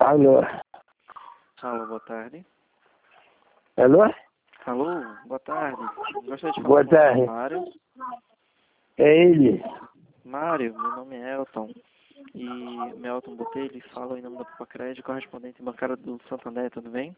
Alô? Alô, boa tarde. Alô? Alô, boa tarde. Gostaria de falar Boa com o tarde. senhor Mário. É ele. Mário, meu nome é Elton. E meu Elton Botelho fala em nome da Papacred, correspondente bancário do Santander, tudo bem?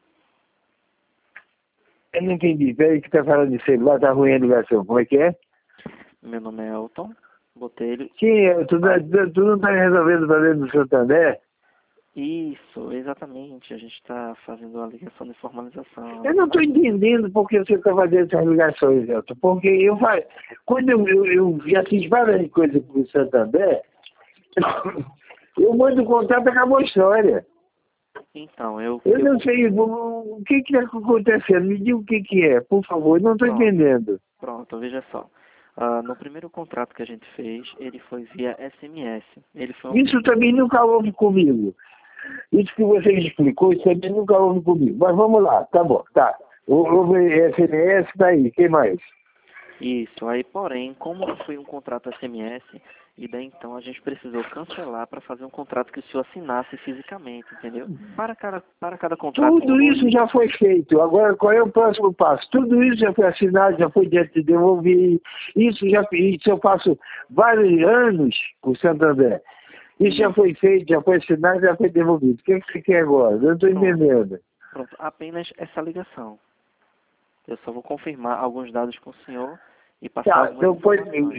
Eu não entendi. Peraí que tá falando de celular, tá ruim a ligação. Como é que é? Meu nome é Elton Botelho. Sim, tu não tá resolvendo o problema do Santander? Isso, exatamente. A gente está fazendo a ligação de formalização. Eu não tô entendendo por que você tá fazendo essas ligações, Elton. Porque quando eu já fiz várias coisas com o Santander, eu mando o contato e acabou a história. Então, Eu não sei o que que tá acontecendo. Me diga o que que é, por favor. Eu não tô entendendo. Pronto, veja só. No primeiro contrato que a gente fez, ele foi via SMS. Ele foi Isso também nunca houve comigo. Isso que você explicou, isso também nunca houve comigo. Mas vamos lá, tá bom, tá. Houve SMS, tá aí, quem mais? Isso, aí porém, como foi um contrato SMS, e daí então a gente precisou cancelar para fazer um contrato que o senhor assinasse fisicamente, entendeu? Para cada contrato. Tudo isso já foi feito. Agora, qual é o próximo passo? Tudo isso já foi assinado, já foi de devolver. Isso eu faço vários anos com o Santander. Isso já foi feito, já foi assinado, já foi devolvido. O que você quer agora? Eu não estou entendendo. Pronto, apenas essa ligação. Eu só vou confirmar alguns dados com o senhor e passar Tá, algumas então informações.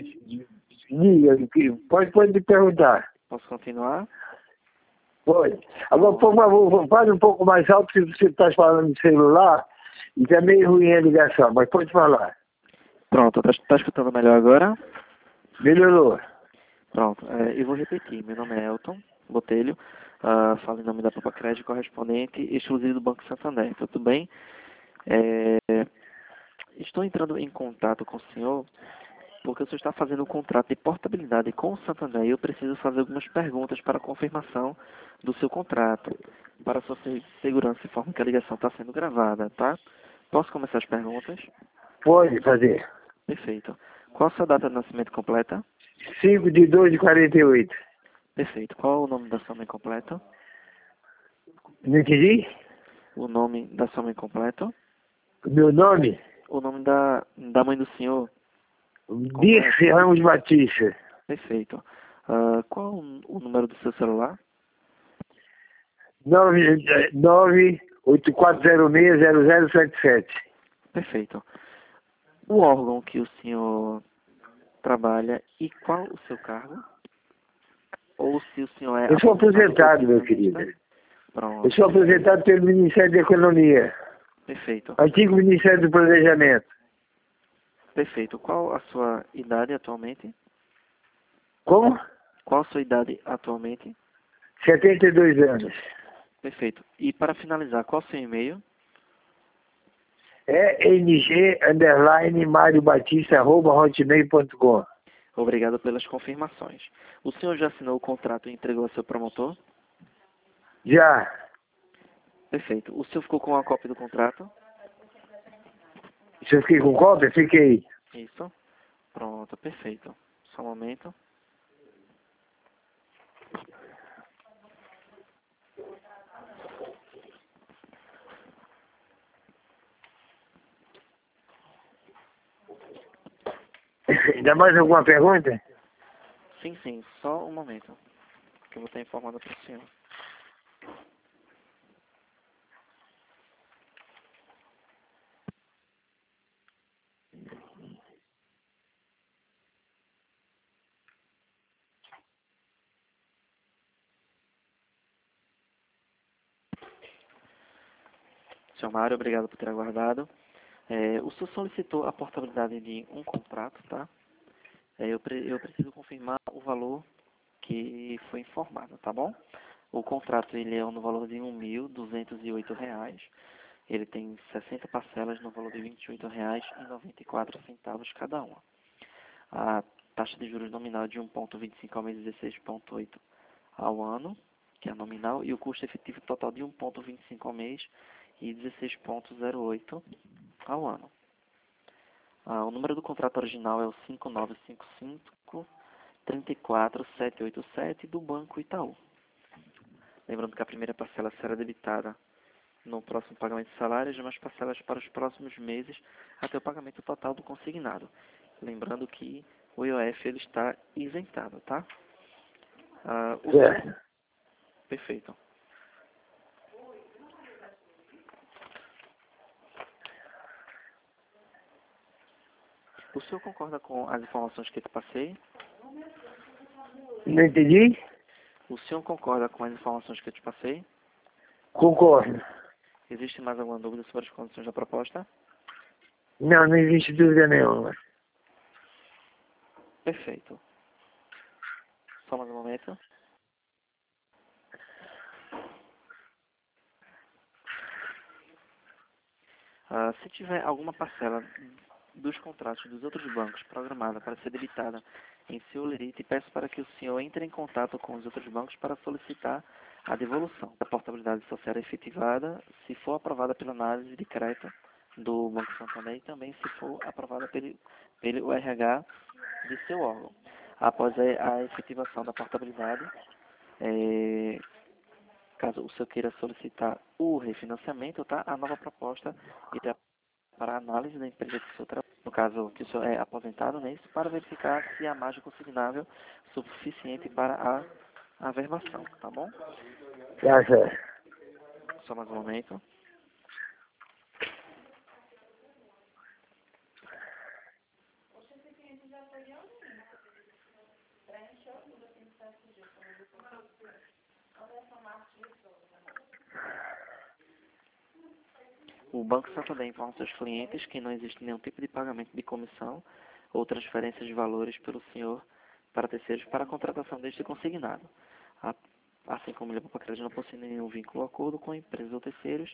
pode me perguntar. Posso continuar? Pode. Agora, por favor, fale um pouco mais alto, que você está falando de celular e está meio ruim a ligação, mas pode falar. Pronto, tá escutando melhor agora? Melhorou. Pronto, eu vou repetir. Meu nome é Elton Botelho, falo em nome da Papacred, correspondente exclusivo do Banco Santander, tudo bem? É, estou entrando em contato com o senhor porque o senhor está fazendo um contrato de portabilidade com o Santander e eu preciso fazer algumas perguntas para confirmação do seu contrato, para sua segurança, de forma que a ligação está sendo gravada, tá? Posso começar as perguntas? Pode fazer. Perfeito. Qual a sua data de nascimento completa? 5/2/48. Perfeito. Qual o nome da sua mãe completa? Não entendi? O nome da sua mãe completa? Meu nome? O nome da mãe do senhor? Dirce Ramos Batista. Perfeito. Qual o número do seu celular? 984060077. Perfeito. O órgão que o senhor trabalha e qual o seu cargo? Ou se o senhor é... Eu sou aposentado, meu querido. Pronto. Eu sou aposentado pelo Ministério da Economia. Perfeito. Antigo Ministério do Planejamento. Perfeito. Qual a sua idade atualmente? Como? Qual a sua idade atualmente? 72 anos. Perfeito. E para finalizar, qual o seu e-mail? É ng_mariobatista@hotmail.com. Obrigado pelas confirmações. O senhor já assinou o contrato e entregou ao seu promotor? Já. Perfeito. O senhor ficou com a cópia do contrato? Se eu fiquei com cópia, fiquei. Isso. Pronto, perfeito. Só um momento. Ainda mais alguma pergunta? Sim, sim. Só um momento. Que eu vou estar informando para o senhor. Senhor Mário, obrigado por ter aguardado. O senhor solicitou a portabilidade de um contrato, tá? Eu preciso confirmar o valor que foi informado, tá bom? O contrato ele é no valor de R$ 1.208. Ele tem 60 parcelas no valor de R$ 28,94 cada uma. A taxa de juros nominal é de 1,25 ao mês 16,8 ao ano, que é a nominal, e o custo efetivo total de 1,25 ao mês e 16,08 ao ano. O número do contrato original é o 5955-34787 do Banco Itaú. Lembrando que a primeira parcela será debitada no próximo pagamento de salário e as demais parcelas para os próximos meses até o pagamento total do consignado. Lembrando que o IOF ele está isentado, tá? Certo. Perfeito. O senhor concorda com as informações que eu te passei? Não entendi? O senhor concorda com as informações que eu te passei? Concordo. Existe mais alguma dúvida sobre as condições da proposta? Não, não existe dúvida nenhuma. Perfeito. Só mais um momento. Se tiver alguma parcela dos contratos dos outros bancos programada para ser debitada em seu lerite, peço para que o senhor entre em contato com os outros bancos para solicitar a devolução. A portabilidade só será efetivada se for aprovada pela análise de crédito do Banco Santander e também se for aprovada pelo RH de seu órgão. Após a efetivação da portabilidade, caso o senhor queira solicitar o refinanciamento, tá? A nova proposta irá para a análise da empresa que o senhor trabalha, no caso que o senhor é aposentado, né? Isso para verificar se há margem consignável suficiente para a averbação, tá bom? Tá certo. Só mais um momento. O Banco Santander informa seus clientes que não existe nenhum tipo de pagamento de comissão ou transferência de valores pelo senhor para terceiros para a contratação deste consignado. Assim como ele para crédito não possui nenhum vínculo ou acordo com empresas ou terceiros.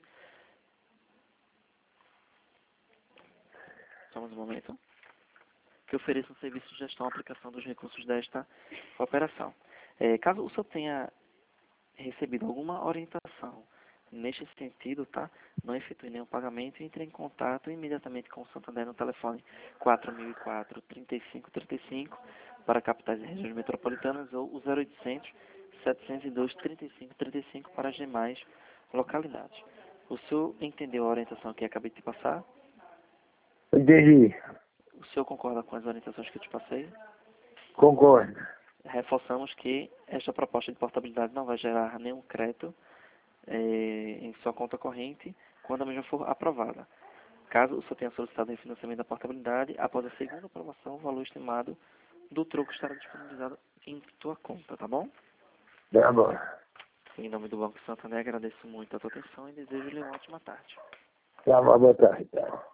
Só mais um momento. Que ofereça um serviço de gestão e aplicação dos recursos desta operação. Caso o senhor tenha recebido alguma orientação neste sentido, tá? Não efetue nenhum pagamento e entre em contato imediatamente com o Santander no telefone 4004-3535 para capitais e regiões metropolitanas ou o 0800-702-3535 para as demais localidades. O senhor entendeu a orientação que acabei de te passar? Entendi. O senhor concorda com as orientações que eu te passei? Concordo. Reforçamos que esta proposta de portabilidade não vai gerar nenhum crédito em sua conta corrente quando a mesma for aprovada. Caso o senhor tenha solicitado o refinanciamento da portabilidade, após a segunda aprovação, o valor estimado do troco estará disponibilizado em tua conta, tá bom? Tá bom. Em nome do Banco Santander, agradeço muito a tua atenção e desejo-lhe uma ótima tarde. Tá bom, boa tarde. Tá.